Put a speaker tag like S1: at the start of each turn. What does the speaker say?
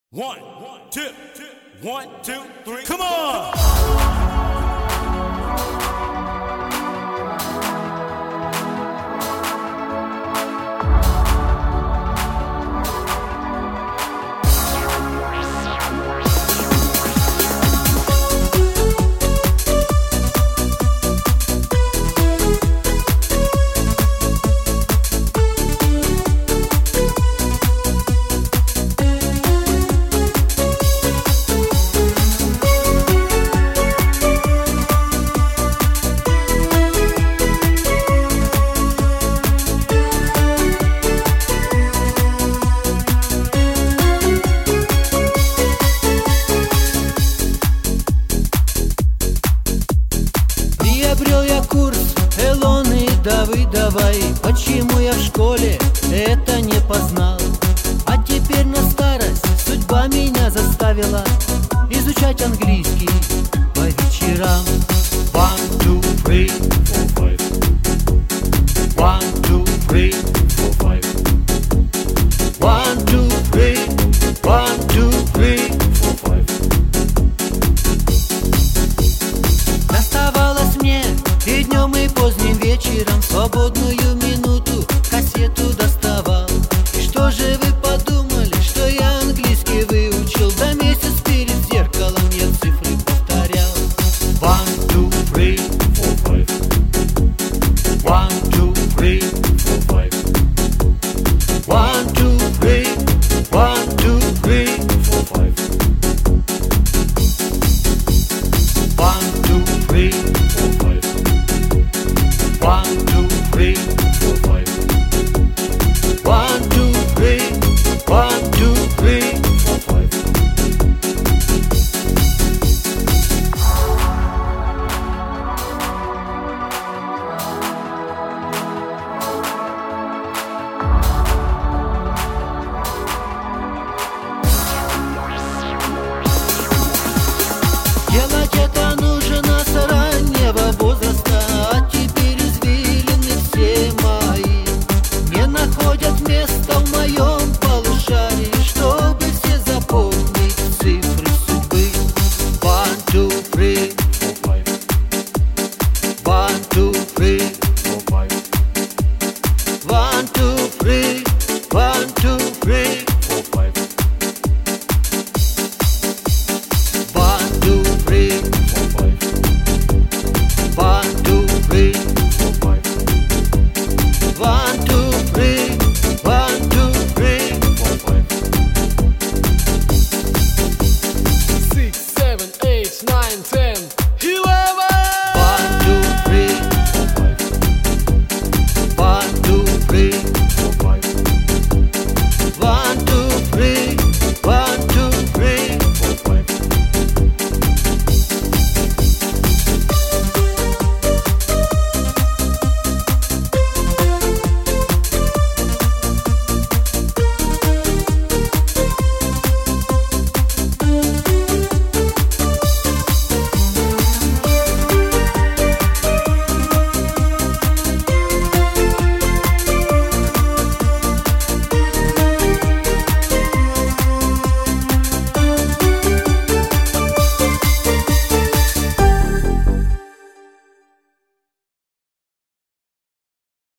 S1: One, two, one, two, three. Come on!
S2: Приобрел я курс Элоны Давыдовой. Почему я в школе это не познал? А теперь на старость судьба меня заставила изучать английский по вечерам. 1, 2, 3, 4, 5. 1, 2, 3, 4, 5. 1, 2,